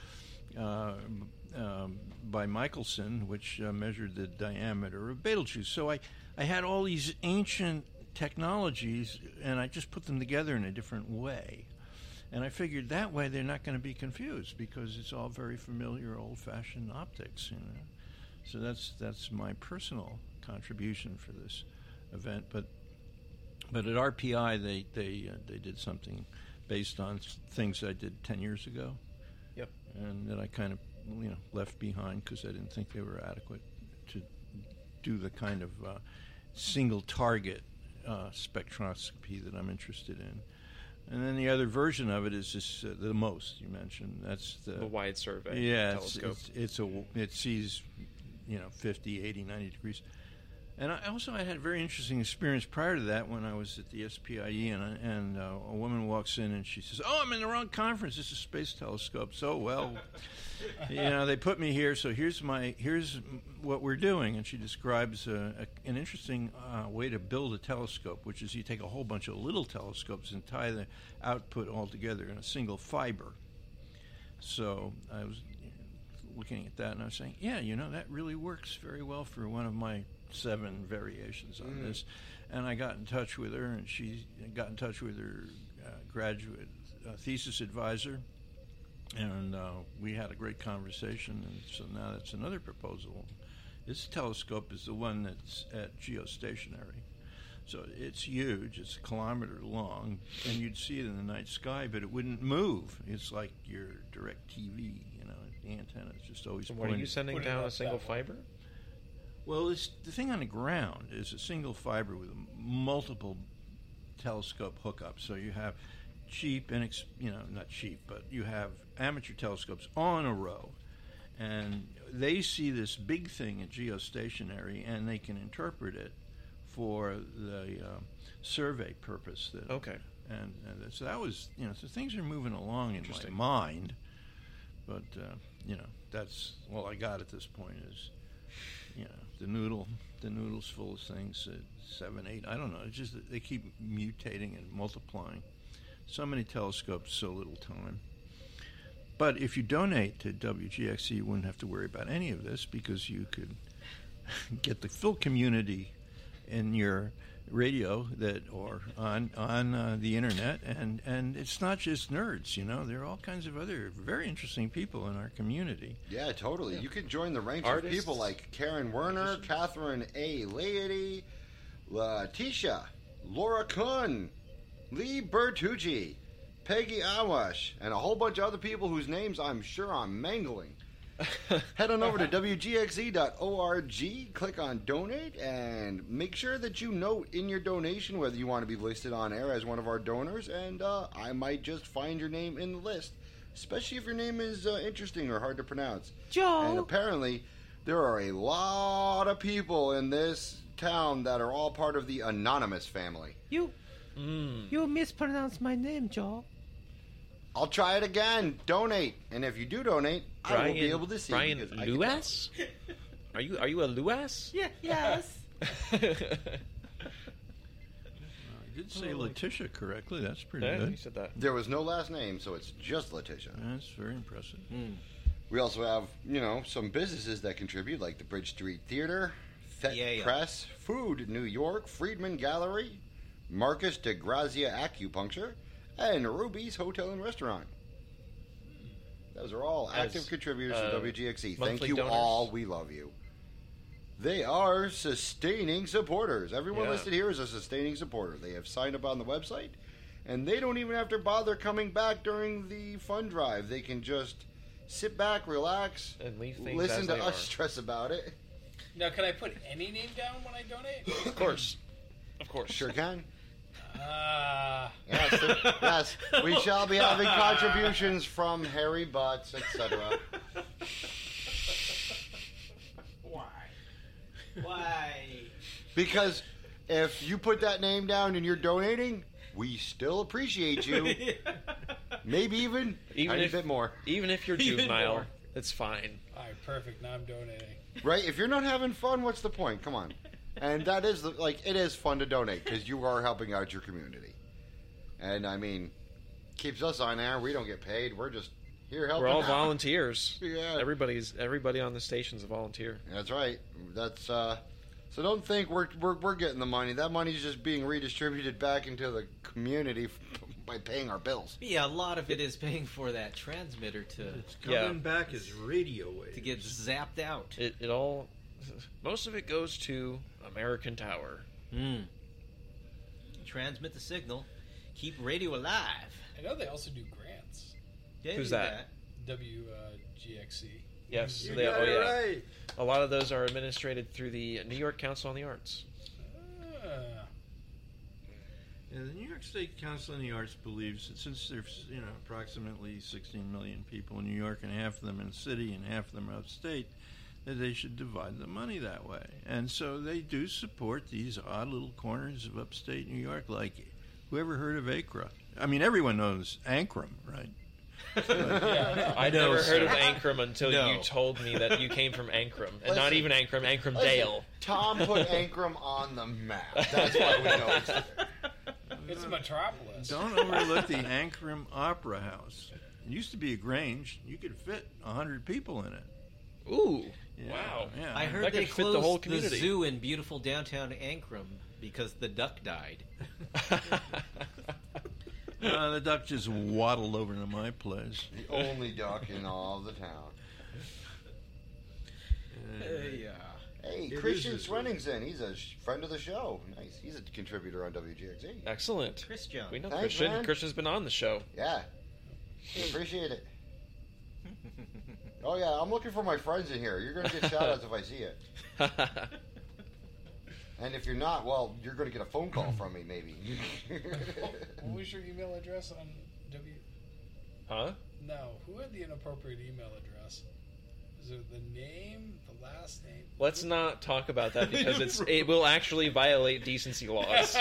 by Michelson, which measured the diameter of Betelgeuse. So I had all these ancient technologies, and I just put them together in a different way. And I figured that way they're not going to be confused, because it's all very familiar, old-fashioned optics. So that's my personal contribution for this event. But at RPI they did something based on things I did 10 years ago. Yep. And that I kind of left behind because I didn't think they were adequate to do the kind of single target spectroscopy that I'm interested in. And then the other version of it is this, the MOST you mentioned. That's the wide survey telescope. It sees 50, 80, 90 degrees. And I had a very interesting experience prior to that when I was at the SPIE, and a woman walks in and she says, "Oh, I'm in the wrong conference. This is Space Telescopes." "Oh, well, they put me here, so here's what we're doing." And she describes an interesting way to build a telescope, which is you take a whole bunch of little telescopes and tie the output all together in a single fiber. So I was looking at that and I was saying, that really works very well for one of my 7 variations on this. And I got in touch with her, and she got in touch with her graduate thesis advisor, and we had a great conversation. And so now that's another proposal. This telescope is the one that's at geostationary. So it's huge. It's a kilometer long, and you'd see it in the night sky, but it wouldn't move. It's like your direct TV, the antenna is just always pointing. What are you sending down a single fiber? Well, the thing on the ground is a single fiber with multiple telescope hookups. So you have cheap and not cheap, but you have amateur telescopes on a row, and they see this big thing at geostationary, and they can interpret it for the survey purpose. Okay. And so that was so things are moving along in my mind, but that's all I got at this point is. The noodle's full of things, 7, 8, I don't know. It's just that they keep mutating and multiplying. So many telescopes, so little time. But if you donate to WGXC, you wouldn't have to worry about any of this, because you could get the full community in your radio or on the internet, and it's not just nerds. There are all kinds of other very interesting people in our community. Yeah, totally. You could join the ranks Artists. of people like Karen Werner, Catherine A. Laity, Tisha, Laura Kuhn, Lee Bertucci, Peggy Awash, and a whole bunch of other people whose names I'm sure I'm mangling. Head on over to WGXE.org, click on donate, and make sure that you note in your donation whether you want to be listed on air as one of our donors, and I might just find your name in the list, especially if your name is interesting or hard to pronounce. Joe! And apparently, there are a lot of people in this town that are all part of the Anonymous family. You mispronounced my name, Joe. I'll try it again. Donate, and if you do donate, I will be able to see. Brian Lewis? Are you a Lewis? Yeah. Yes. I did say Letitia correctly. That's pretty good. You said that. There was no last name, so it's just Letitia. That's very impressive. We also have, some businesses that contribute, like the Bridge Street Theater, Thet Press, Food New York, Friedman Gallery, Marcus de Grazia Acupuncture, and Ruby's Hotel and Restaurant. Those are all active contributors to WGXE. Thank you donors. all. We love you. They are sustaining supporters. Everyone listed here is a sustaining supporter. They have signed up on the website, And they don't even have to bother coming back during the fund drive. They can just sit back, relax, and leave things listen as to they us are. stress about it. Now, can I put any name down when I donate? Of course. Of course. Sure can. Yes, yes, we shall be having contributions from hairy butts, etc. Why? Because if you put that name down and you're donating, we still appreciate you. Maybe even a bit more. Even if you're juvenile, it's fine. All right, perfect. Now I'm donating. Right? If you're not having fun, what's the point? Come on. And that is, it is fun to donate because you are helping out your community. And, I mean, keeps us on air. We don't get paid. We're just here helping We're all out. volunteers. Yeah. Everybody on the station's a volunteer. That's right. That's, so don't think we're getting the money. That money's just being redistributed back into the community by paying our bills. Yeah, a lot of it is paying for that transmitter It's coming back as radio waves. to get zapped out. It all, most of it goes to American Tower. Transmit the signal, keep radio alive. I know they also do grants. Yeah, Who's do that? WGXC. Yes. You got it right. A lot of those are administrated through the New York Council on the Arts. Yeah, the New York State Council on the Arts believes that since there's approximately 16 million people in New York and half of them in the city and half of them upstate, that they should divide the money that way. And so they do support these odd little corners of upstate New York, like whoever heard of Acra? I mean, everyone knows Ankrum, right? I never heard of Ankrum until No. you told me that you came from Ankrum. And not even Ankrum, Ankrum Dale. Tom put Ankrum on the map. That's why we know it's there. It's a metropolis. Don't overlook the Ankrum Opera House. It used to be a Grange. You could fit 100 people in it. Ooh. Yeah, Wow. Yeah. I heard That they could fit closed the whole community. zoo in beautiful downtown Ankrum because the duck died. The duck just waddled over to my place. The only duck in all the town. Yeah. Hey, It Christian is a- Swenningson. He's a friend of the show. Nice. He's a contributor on WGXZ. Excellent. Christian. We know Thanks, Christian. man. Christian's been on the show. Yeah. Appreciate it. Oh, yeah. I'm looking for my friends in here. You're going to get shout-outs if I see it. And if you're not, well, you're going to get a phone call from me, maybe. What was your email address on W? Huh? No, who had the inappropriate email address? Is it the name, the last name? Let's not talk about that because it will actually violate decency laws.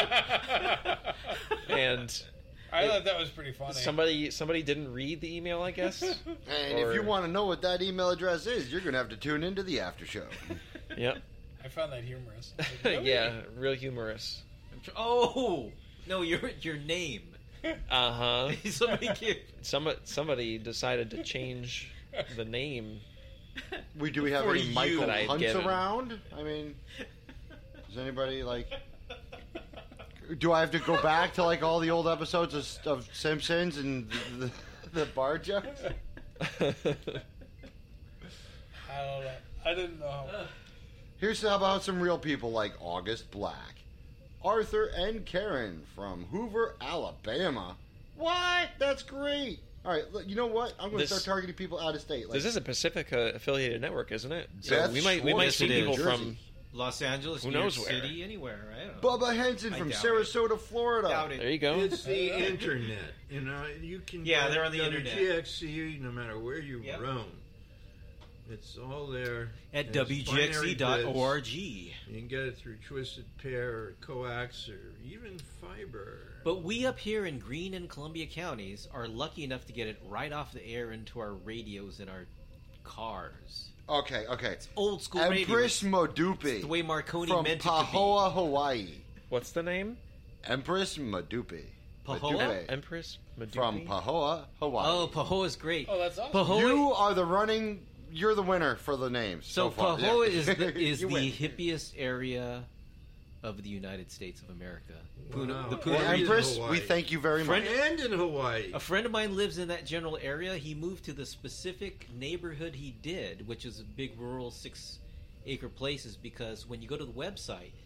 And I thought that was pretty funny. somebody didn't read the email, I guess. And if you want to know what that email address is, you're going to have to tune into the after show. Yep. I found that humorous. Like, really? Yeah, real humorous. Oh no, your name. Uh huh. Somebody decided to change the name. Do we have For any you Michael that I had Hunts given. around? I mean, does anybody do I have to go back to all the old episodes of Simpsons and the bar jokes? I don't know. I didn't know. Here's how about some real people like August Black, Arthur and Karen from Hoover, Alabama. What? That's great. All right, look, you know what? I'm going to start targeting people out of state. This is a Pacifica affiliated network, isn't it? So Beth we might Schwartz see in people Jersey. from Los Angeles, Who New York knows where. City, anywhere. I don't know. Bubba Henson I from doubt Sarasota, Florida. Doubt it. There you go. It's the internet. You can Yeah, go they're on the internet. WGXC no matter where you Yep. roam. It's all there. At And it's binary WGXC.org. bits. You can get it through Twisted Pair or coax or even fiber. But we up here in Greene and Columbia counties are lucky enough to get it right off the air into our radios in our cars. Okay. It's old school Empress radio. Modupe. It's the way Marconi from meant Pahoa, Hawaii. What's the name? Empress Modupe. Pahoa? Modupe. Empress Medupi? From Pahoa, Hawaii. Oh, Pahoa's great. Oh, that's awesome. Pahoa, You are the running. You're the winner for the names. so far. Pahoa Yeah. is You the win. hippiest area of the United States of America. Wow. The Well, Puna Region. Empress, Hawaii. we thank you very much. And in Hawaii. A friend of mine lives in that general area. He moved to the specific neighborhood he did, which is a big rural 6-acre places, because when you go to the website,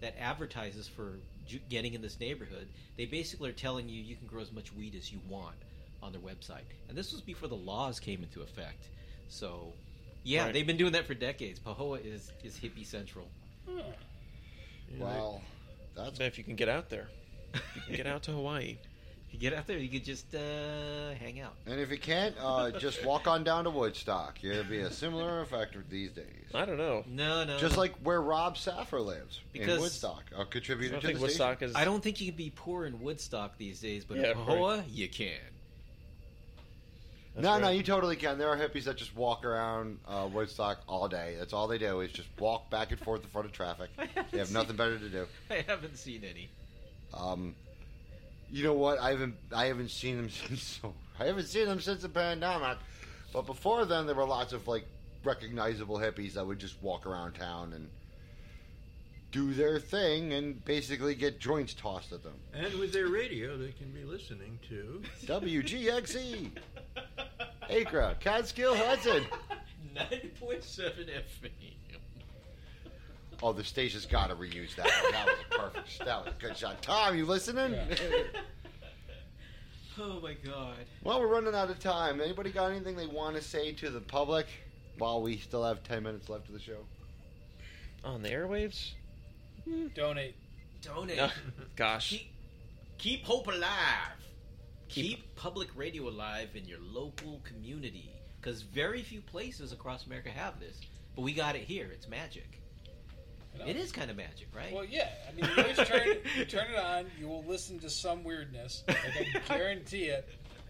that advertises for getting in this neighborhood, they basically are telling you can grow as much weed as you want on their website. And this was before the laws came into effect. So, yeah, Right. they've been doing that for decades. Pahoa is hippie central. Well, that's If you can get out there, you can get out to Hawaii. If you get out there, you could just hang out. And if you can't, just walk on down to Woodstock. It'll be a similar effect these days. I don't know. No. Just like where Rob Saffer lives in Because- Woodstock, a contributor I to think the Woodstock station. is. I don't think you can be poor in Woodstock these days, but Yeah, in Pahoa, you can. That's No, right. you totally can. There are hippies that just walk around Woodstock all day. That's all they do is just walk back and forth in front of traffic. They have nothing better to do. I haven't seen any. You know what? I haven't seen them since the pandemic. But before then, there were lots of like recognizable hippies that would just walk around town and do their thing and basically get joints tossed at them. And with their radio, they can be listening to WGXE, Acra, Catskill, Hudson. 90.7 FM. Oh, the station's got to reuse that one. That was a perfect. That was a good shot. Tom, you listening? Oh my God. Well, we're running out of time. Anybody got anything they want to say to the public while we still have 10 minutes left of the show? On the airwaves? Donate. Donate. Gosh. Keep hope alive. Keep public radio alive in your local community. Because very few places across America have this. But we got it here. It's magic. It is kind of magic, right? Well, yeah. I mean, you always turn it on, you will listen to some weirdness. Like, I guarantee it.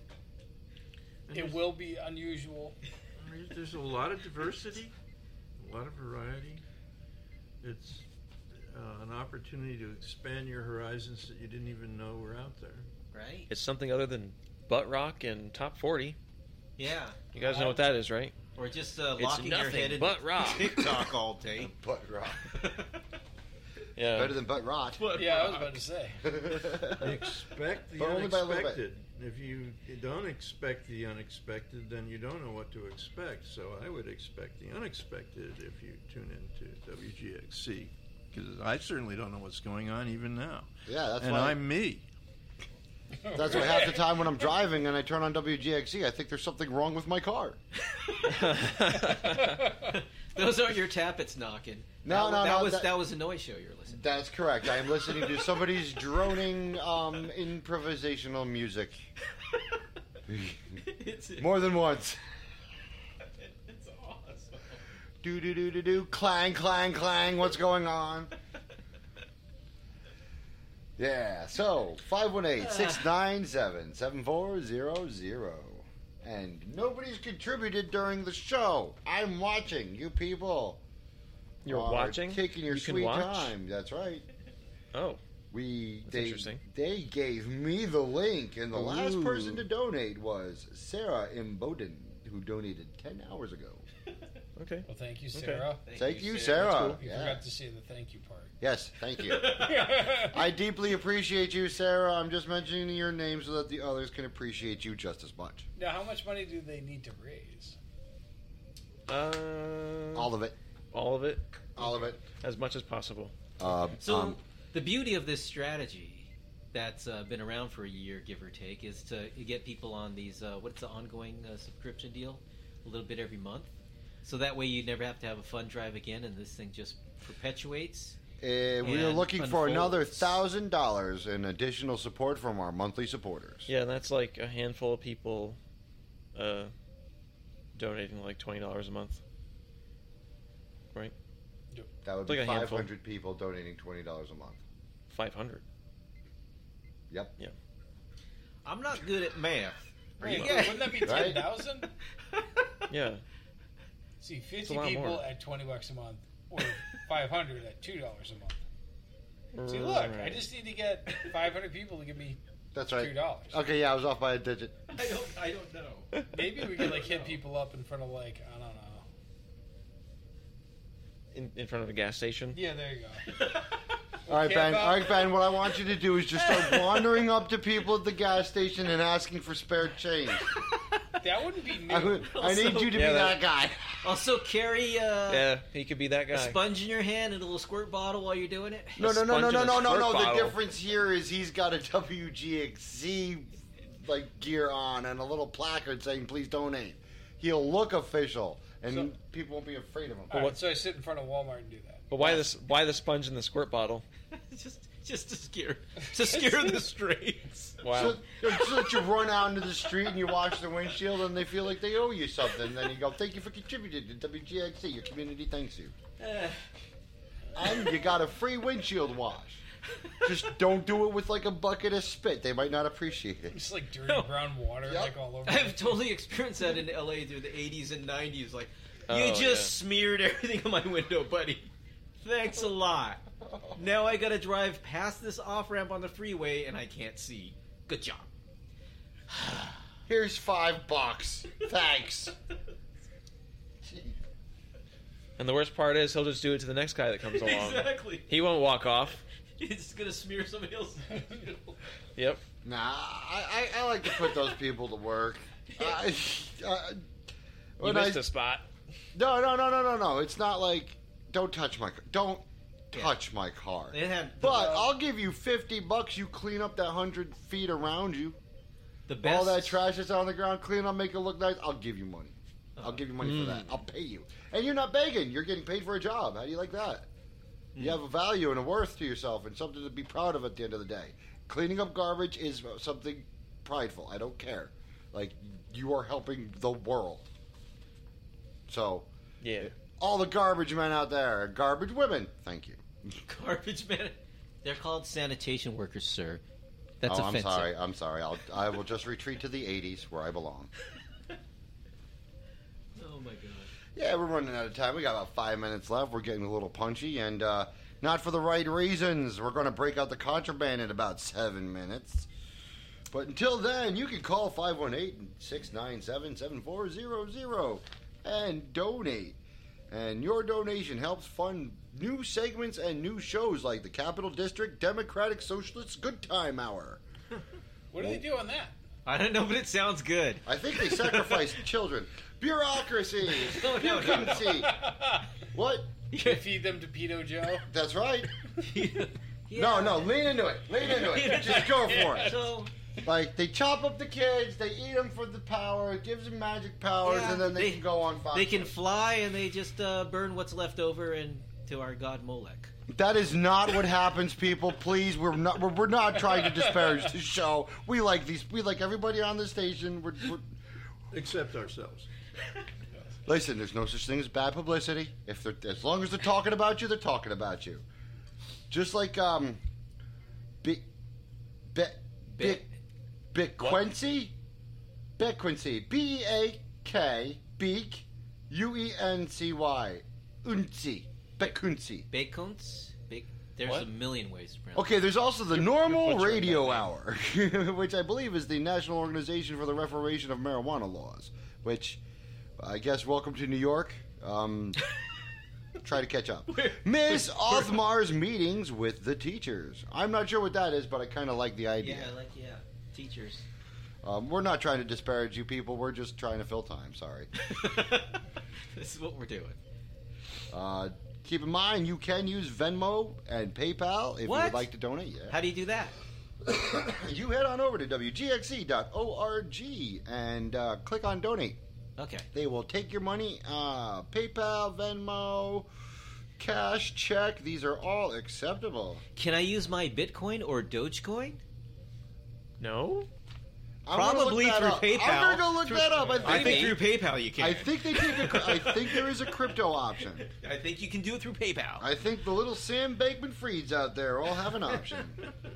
It will be unusual. There's a lot of diversity, a lot of variety. It's an opportunity to expand your horizons that you didn't even know were out there. Right? It's something other than butt rock and top 40. Yeah. You guys know what that is, right? Or just It's locking your nothing head in but rock. TikTok all day. Butt rot. Yeah. Better than butt rot. Yeah, I was about to say. Expect the But only by a little bit. unexpected. If you don't expect the unexpected, then you don't know what to expect. So I would expect the unexpected if you tune into WGXC, because I certainly don't know what's going on even now. Yeah, that's and why I'm me. That's why half the time when I'm driving and I turn on WGXE, I think there's something wrong with my car. Those aren't your tappets knocking. No, that was a noise show you're listening to. That's correct. I am listening to somebody's droning improvisational music. More than once. It's awesome. Do do do do do. Clang clang clang. What's going on? Yeah. So 518-697-7400. And nobody's contributed during the show. I'm watching. You people. You're are watching? Taking your You can sweet watch? time. That's right. Oh. Interesting. They gave me the link, and the last person to donate was Sarah Imboden, who donated 10 hours ago. Okay. Well, thank you, Sarah. Thank you, Sarah. You Yeah. forgot to say the thank you part. Yes, thank you. I deeply appreciate you, Sarah. I'm just mentioning your name so that the others can appreciate you just as much. Now, how much money do they need to raise? All of it. All of it? All of it. As much as possible. So the beauty of this strategy that's been around for a year, give or take, is to get people on these, what's the ongoing subscription deal? A little bit every month. So that way you never have to have a fund drive again, and this thing just perpetuates. We are looking for another $1,000 in additional support from our monthly supporters. Yeah, and that's like a handful of people donating like $20 a month. Right? That would Like be a handful. 500 people donating $20 a month. 500. Yep. Yeah. I'm not good at math. Wait, you guys? wouldn't that be Right? 10,000? Yeah. See, a 50 lot people more. at $20 a month, or 500 at $2 a month. See, look, I Right. just need to get 500 people to give me That's right. $2. Okay, yeah, I was off by a digit. I don't know. Maybe we could like hit people up in front of like, I don't know. In front of a gas station? Yeah, there you go. All right, Okay, Ben. about- All right, Ben. What I want you to do is just start wandering up to people at the gas station and asking for spare change. That wouldn't be me. I need you to be that guy. Also, carry Yeah, he could be that guy. a sponge in your hand and a little squirt bottle while you're doing it. No. sponge in a squirt The bottle. difference here is he's got a WGXC like gear on and a little placard saying "Please donate." He'll look official, and people won't be afraid of him. All right, so I sit in front of Walmart and do that. But why the sponge in the squirt bottle? just to scare the strays. Wow. So that you run out into the street and you wash the windshield, and they feel like they owe you something. And then you go, "Thank you for contributing to WGXC. Your community thanks you." And you got a free windshield wash. Just don't do it with like a bucket of spit. They might not appreciate it. It's like dirty brown water, like all over. I've totally experienced that in LA through the 80s and 90s. Like, you Oh, just smeared everything on my window, buddy. Thanks a lot. Now I gotta drive past this off-ramp on the freeway and I can't see. Good job. Here's $5. Thanks. And the worst part is he'll just do it to the next guy that comes along. Exactly. He won't walk off. He's just gonna smear somebody else's windshield. Yep. Nah, I like to put those people to work. You missed a spot. No. It's not like don't touch my car. But I'll give you $50. You clean up that 100 feet around you. The best. All that trash that's on the ground, clean up, make it look nice. I'll give you money. I'll give you money for that. I'll pay you, and you're not begging. You're getting paid for a job. How do you like that? You have a value and a worth to yourself, and something to be proud of at the end of the day. Cleaning up garbage is something prideful. I don't care. Like, you are helping the world. So, yeah. All the garbage men out there, garbage women, thank you. Garbage men. They're called sanitation workers, sir. That's I'm offensive. sorry. I will just retreat to the 80s where I belong. Oh my god. Yeah, we're running out of time. We got about 5 minutes left. We're getting a little punchy, and not for the right reasons. We're going to break out the contraband in about 7 minutes. But until then, you can call 518-697-7400 and donate. And your donation helps fund new segments and new shows like the Capital District Democratic Socialists Good Time Hour. What do they do on that? I don't know, but it sounds good. I think they sacrifice children. Bureaucracy. Bureaucracy. What? You feed them to Pedo Joe? That's right. No, lean into it. Just go for it. So, like, they chop up the kids, they eat them for the power, it gives them magic powers, and then they can go on Fox. They can fly, and they just burn what's left over to our god Molech. That is not what happens, people. Please, we're not trying to disparage the show. We like everybody on the station. We're except ourselves. Listen, there's no such thing as bad publicity. As long as they're talking about you, they're talking about you. Just like Bequency, B-E-A-K, Beak, U-E-N-C-Y, Unzi, Bekunzi. Bekunz? There's What? a million ways to pronounce it. Okay, there's also the Normal butchering Radio that Hour, which I believe is the National Organization for the Reformation of Marijuana Laws, which I guess welcome to New York. Try to catch up. Miss Othmar's meetings with the teachers. I'm not sure what that is, but I kind of like the idea. Yeah, teachers. We're not trying to disparage you people. We're just trying to fill time. Sorry. This is what we're doing. Keep in mind, you can use Venmo and PayPal if you would like to donate. Yeah. How do you do that? You head on over to WGXC.org and click on Donate. Okay. They will take your money, PayPal, Venmo, cash, check. These are all acceptable. Can I use my Bitcoin or Dogecoin? No. Probably through PayPal. I'm going to go look that up. I think through PayPal you can. I think they take I think there is a crypto option. I think you can do it through PayPal. I think the little Sam Bankman-Frieds out there all have an option.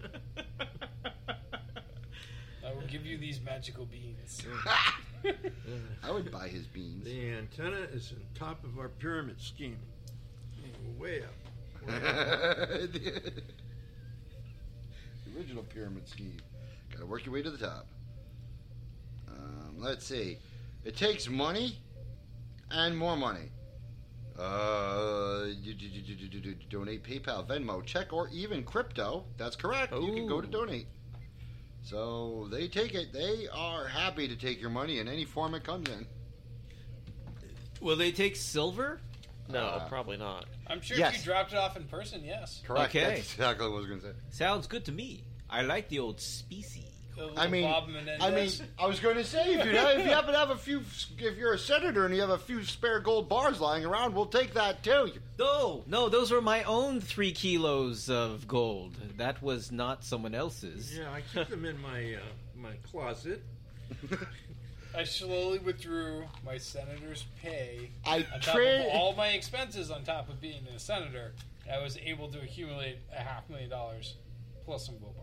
I will give you these magical beans. I would buy his beans. The antenna is on top of our pyramid scheme. Way up. The original pyramid scheme. Got to work your way to the top. Let's see. It takes money and more money. Donate, PayPal, Venmo, check, or even crypto. That's correct. You can go to donate. So they take it. They are happy to take your money in any form it comes in. Will they take silver? No, probably not. I'm sure Yes. if you dropped it off in person, yes. Correct. Okay. That's exactly what I was going to say. Sounds good to me. I like the old species. I mean, I was going to say, if you happen to have if you're a senator and you have a few spare gold bars lying around, we'll take that too. No, those were my own 3 kilos of gold. That was not someone else's. Yeah, I keep them in my my closet. I slowly withdrew my senator's pay I on top of all my expenses on top of being a senator. I was able to accumulate $500,000 plus some gold bars.